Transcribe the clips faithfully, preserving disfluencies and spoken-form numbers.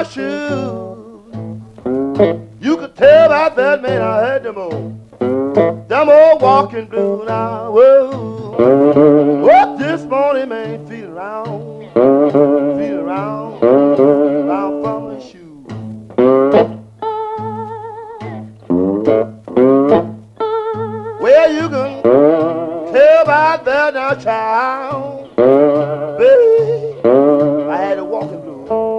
shoes. You could tell by that man I had them on. Them old walking blues now. Whoa. What this morning, man, feel around. Feel around. Around from the shoes. Well, you can tell by that now, child. Baby, I had a walking blues.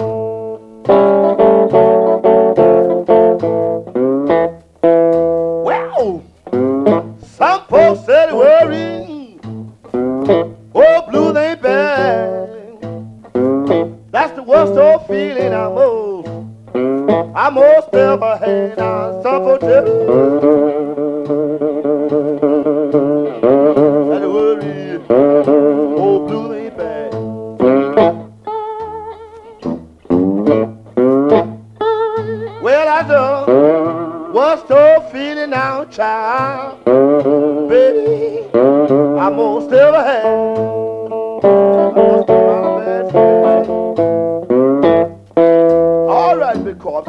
Well, some folks said it worrying. Oh, blues ain't bad. That's the worst old feeling I most, I most ever had. Now, some folks tell me that it worrying. Oh, blues ain't bad. Well, I done worst old feeling now, child. Baby, I most ever had. I must be my bad friend. All right, big coffee.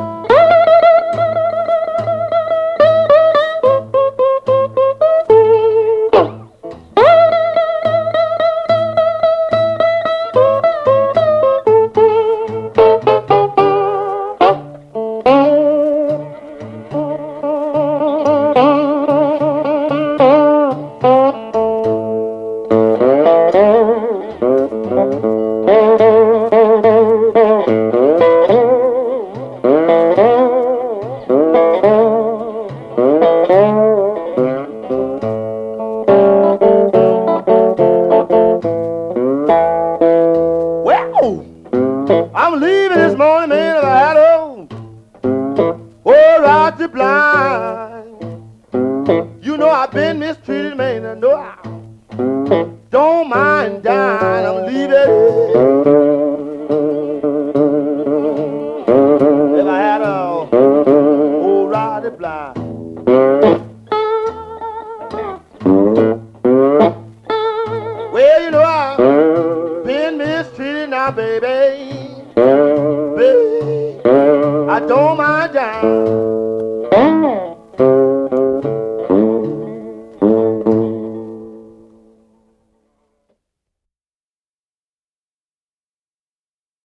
I'm leaving this morning, man, and I had on. Oh, right to blind. You know I've been mistreated, man, and no, I don't mind dying. I'm leaving. If I had on, oh, right to blind. Well, you know I've been mistreated now, baby. Baby, I don't mind dying.